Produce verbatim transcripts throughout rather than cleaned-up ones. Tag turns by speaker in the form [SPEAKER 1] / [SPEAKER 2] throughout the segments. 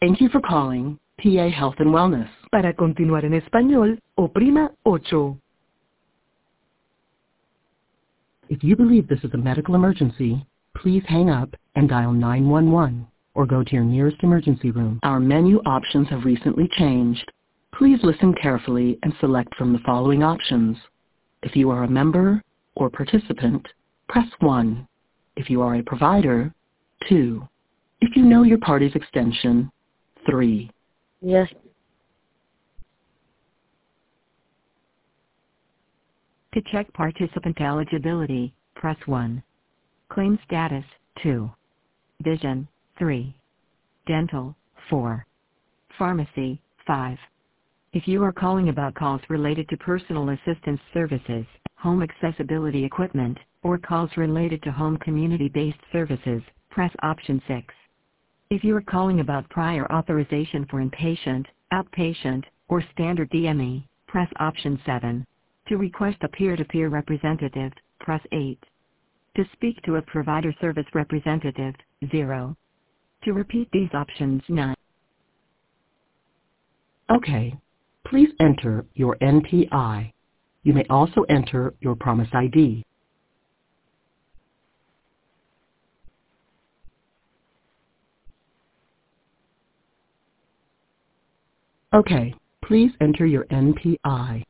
[SPEAKER 1] Thank you for calling P A Health and Wellness. Para continuar en español, oprima ocho. If you believe this is a medical emergency, please hang up and dial nine one one or go to your nearest emergency room. Our menu options have recently changed. Please listen carefully and select from the following options. If you are a member or participant, press one. If you are a provider, two. If you know your party's extension, three.
[SPEAKER 2] Yes.
[SPEAKER 3] To check participant eligibility, press one. Claim status, two. Vision, three. Dental, four. Pharmacy, five. If you are calling about calls related to personal assistance services, home accessibility equipment, or calls related to home community-based services, press option six. If you are calling about prior authorization for inpatient, outpatient, or standard D M E, press option seven. To request a peer-to-peer representative, press eight. To speak to a provider service representative, zero. To repeat these options, nine.
[SPEAKER 1] Okay. Please enter your N P I. You may also enter your Promise I D. Okay. Please enter your N P I.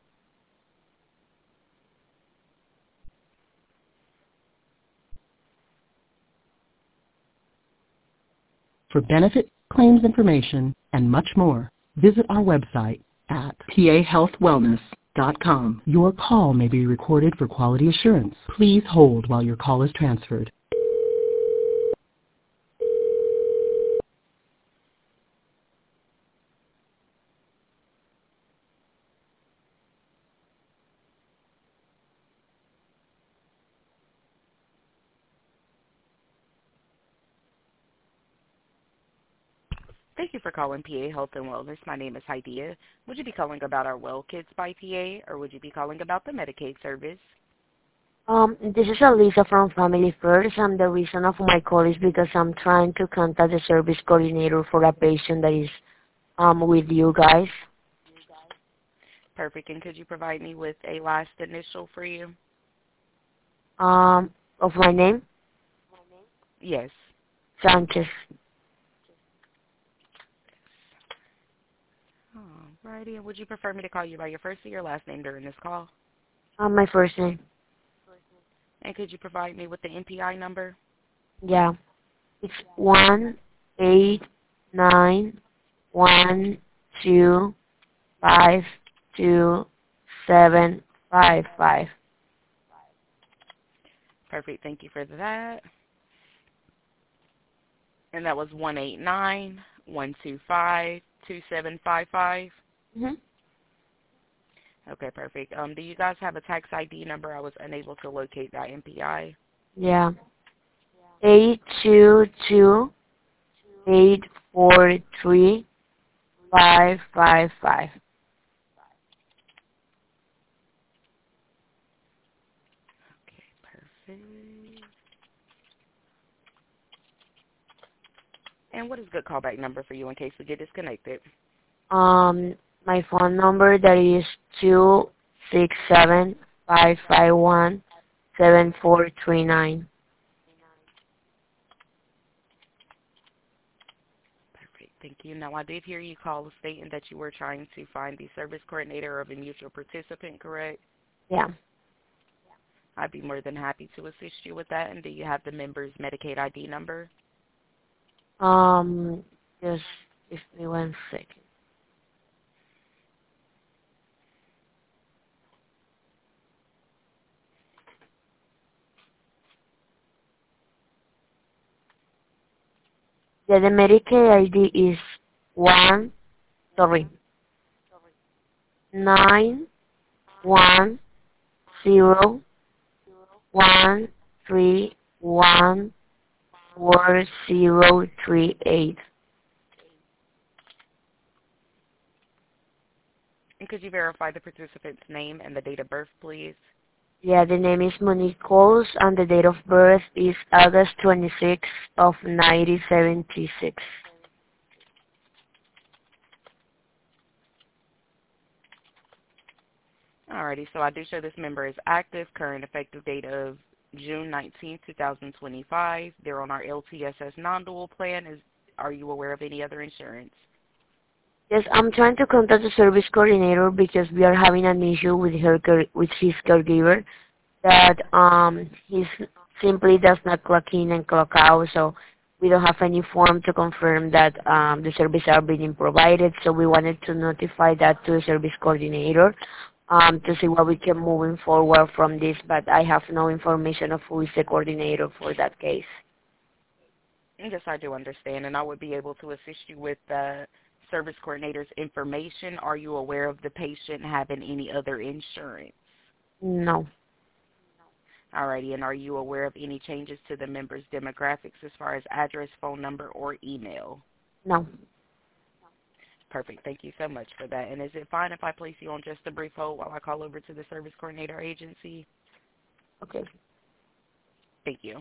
[SPEAKER 1] For benefit, claims information, and much more, visit our website at P A health wellness dot com. Your call may be recorded for quality assurance. Please hold while your call is transferred.
[SPEAKER 4] Thank you for calling P A Health and Wellness. My name is Hydea. Would you be calling about our Well Kids by P A, or would you be calling about the Medicaid service?
[SPEAKER 2] Um, this is Alisa from Family First, and the reason of my call is because I'm trying to contact the service coordinator for a patient that is um with you guys.
[SPEAKER 4] Perfect. And could you provide me with a last initial for you?
[SPEAKER 2] Um, of my name?
[SPEAKER 4] Yes.
[SPEAKER 2] Sanchez.
[SPEAKER 4] Alrighty. And would you prefer me to call you by your first or your last name during this call?
[SPEAKER 2] Um, my first name.
[SPEAKER 4] And could you provide me with the N P I number?
[SPEAKER 2] Yeah. It's one eight nine one two five two seven five five.
[SPEAKER 4] Perfect. Thank you for that. And that was one eight nine one two five two seven five five.
[SPEAKER 2] Mhm.
[SPEAKER 4] Okay, perfect. Um, do you guys have a tax I D number? I was unable to locate that N P I.
[SPEAKER 2] Yeah. Eight two two eight four three five five five.
[SPEAKER 4] Okay, perfect. And what is a good callback number for you in case we get disconnected?
[SPEAKER 2] Um, my phone number that is two six seven five five one seven four three nine.
[SPEAKER 4] Perfect. Thank you. Now, I did hear you call stating that you were trying to find the service coordinator of a mutual participant, correct?
[SPEAKER 2] Yeah.
[SPEAKER 4] I'd be more than happy to assist you with that. And do you have the member's Medicaid I D number?
[SPEAKER 2] Um, just give me one second. Yeah, the Medicaid I D is one, sorry, nine one zero one three one four zero three eight.
[SPEAKER 4] And could you verify the participant's name and the date of birth, please?
[SPEAKER 2] Yeah, the name is Monique Coles, and the date of birth is August twenty-sixth of nineteen seventy-six.
[SPEAKER 4] Alrighty, so I do show this member is active, current effective date of June nineteenth, two thousand twenty-five. They're on our L T S S non-dual plan. Is, are you aware of any other insurance?
[SPEAKER 2] Yes, I'm trying to contact the service coordinator because we are having an issue with her care- with his caregiver that um he simply does not clock in and clock out, so we don't have any form to confirm that um, the services are being provided. So we wanted to notify that to the service coordinator um, to see what we can moving forward from this, but I have no information of who is the coordinator for that case.
[SPEAKER 4] Yes, I do understand, and I would be able to assist you with the service coordinator's information. Are you aware of the patient having any other insurance?
[SPEAKER 2] No.
[SPEAKER 4] Alrighty, and are you aware of any changes to the member's demographics as far as address, phone number, or email?
[SPEAKER 2] No.
[SPEAKER 4] Perfect. Thank you so much for that. And is it fine if I place you on just a brief hold while I call over to the service coordinator agency?
[SPEAKER 2] Okay.
[SPEAKER 4] Thank you.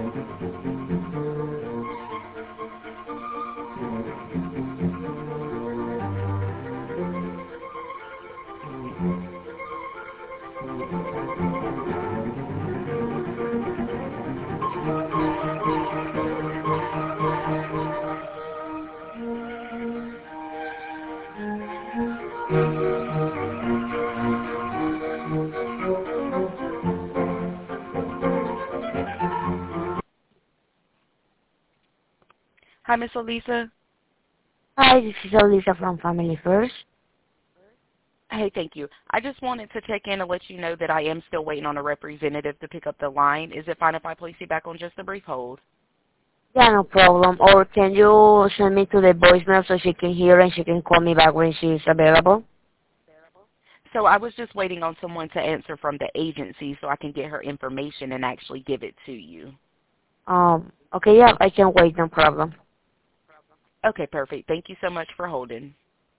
[SPEAKER 4] Hi, Miss Elisa.
[SPEAKER 2] Hi, this is Elisa from Family First.
[SPEAKER 4] Hey, thank you. I just wanted to check in and let you know that I am still waiting on a representative to pick up the line. Is it fine if I place you back on just a brief hold?
[SPEAKER 2] Yeah, no problem. Or can you send me to the voicemail so she can hear and she can call me back when she's available?
[SPEAKER 4] So I was just waiting on someone to answer from the agency so I can get her information and actually give it to you.
[SPEAKER 2] Um. Okay, yeah, I can wait, no problem.
[SPEAKER 4] Okay, perfect. Thank you so much for holding.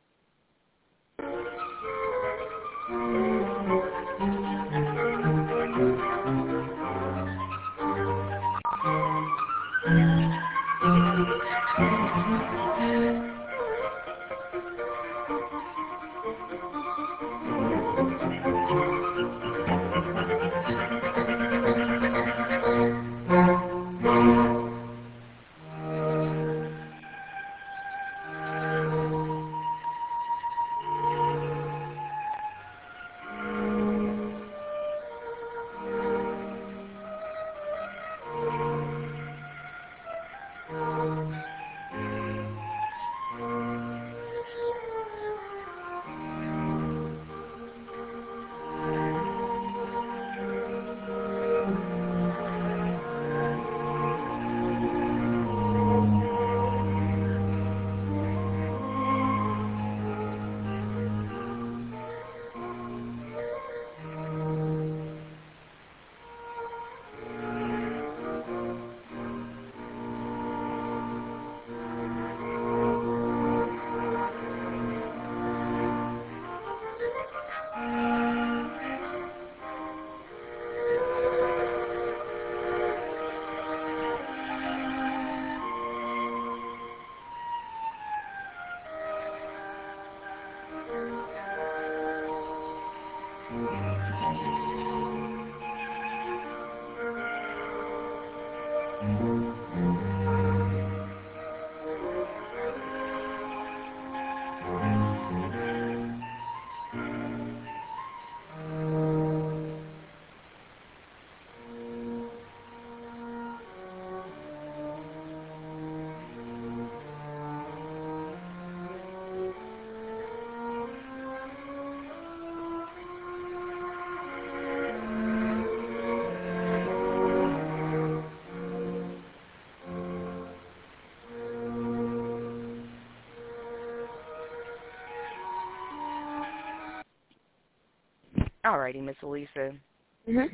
[SPEAKER 4] Alrighty, Miss Elisa.
[SPEAKER 2] Mm-hmm.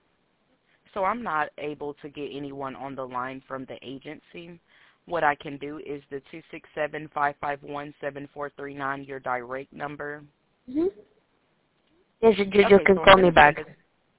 [SPEAKER 4] So I'm not able to get anyone on the line from the agency. What I can do is the two six seven, five five one, seven four three nine, your direct number.
[SPEAKER 2] Mm-hmm. Yes, you, you
[SPEAKER 4] Okay,
[SPEAKER 2] can
[SPEAKER 4] so I'm
[SPEAKER 2] call me
[SPEAKER 4] gonna
[SPEAKER 2] back.
[SPEAKER 4] send a,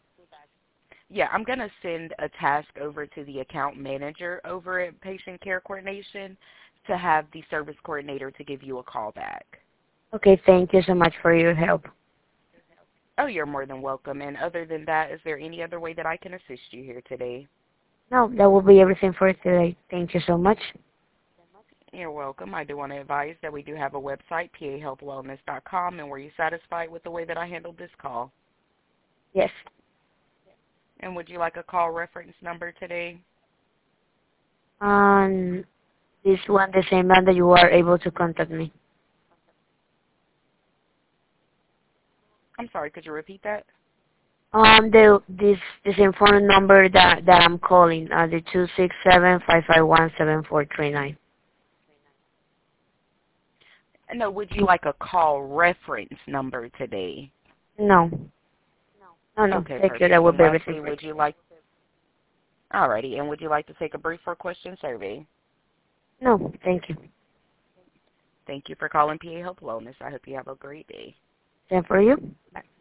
[SPEAKER 4] yeah, I'm going to send a task over to the account manager over at Patient Care Coordination to have the service coordinator to give you a call back.
[SPEAKER 2] Okay, thank you so much for your help.
[SPEAKER 4] Oh, you're more than welcome. And other than that, is there any other way that I can assist you here today?
[SPEAKER 2] No, that will be everything for today. Thank you so much.
[SPEAKER 4] You're welcome. I do want to advise that we do have a website, P A health wellness dot com, and were you satisfied with the way that I handled this call?
[SPEAKER 2] Yes.
[SPEAKER 4] And would you like a call reference number today?
[SPEAKER 2] Um, this one, the same one that you are able to contact me.
[SPEAKER 4] I'm sorry, could you repeat that?
[SPEAKER 2] Um, the this the same phone number that that I'm calling, uh, the two six seven five five one seven four three nine.
[SPEAKER 4] No, would you like a call reference number today?
[SPEAKER 2] No. No, no.
[SPEAKER 4] Okay,
[SPEAKER 2] Thank you.
[SPEAKER 4] perfect.
[SPEAKER 2] That will
[SPEAKER 4] And
[SPEAKER 2] be everything
[SPEAKER 4] lastly,
[SPEAKER 2] for
[SPEAKER 4] would you like, alrighty, and would you like to take a brief four question survey?
[SPEAKER 2] No, thank you.
[SPEAKER 4] Thank you for calling P A Health Wellness. I hope you have a great day.
[SPEAKER 2] Same for you. Bye.